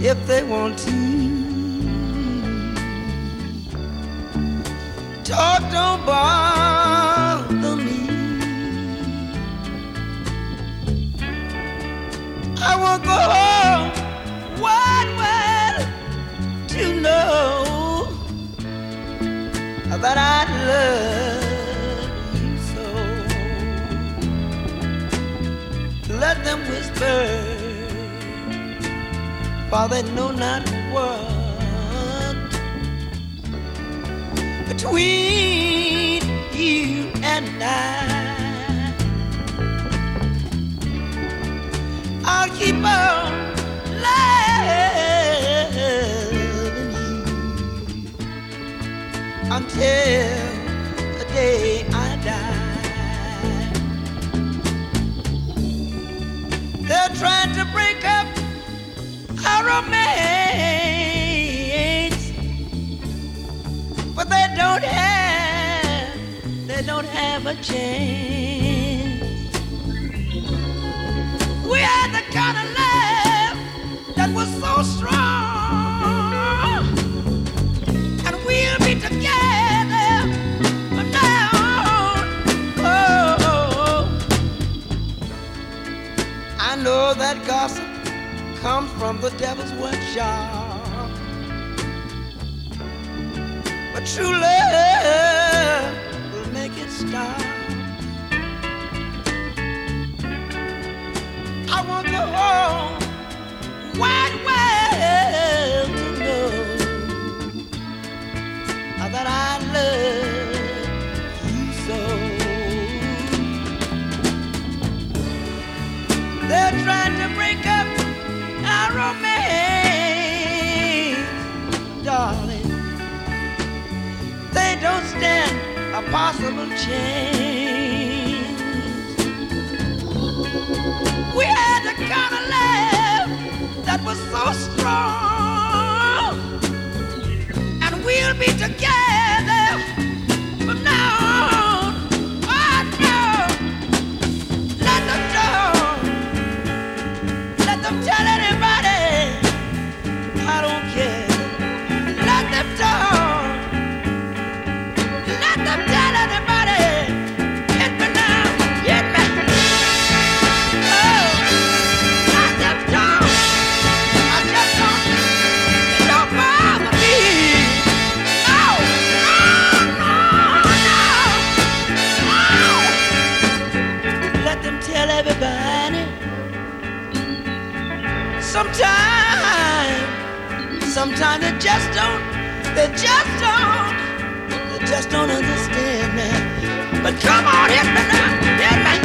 if they want to. Talk don't bother me. I won't go home wide well to know that I love you so. Let them whisper, for they know not what between you and I'll keep on loving you until the day I die. They're trying to break up our romance, but they don't have a chance. We had the kind of love that was so strong, and we'll be together from now on. Oh, I know that gossip comes from the devil's workshop, but true love will make it stop. I want to hold wide well to know that I love you so. They're trying to break up our romance, darling. They don't stand a possible chance. We had the kind of love that was so strong, and we'll be together from now on. Oh no, let them tell anybody, I don't care. Let them talk, let them tell anybody. Hit me now, hit me. Everybody, sometimes they just don't understand me. But come on, hit me now, hit me.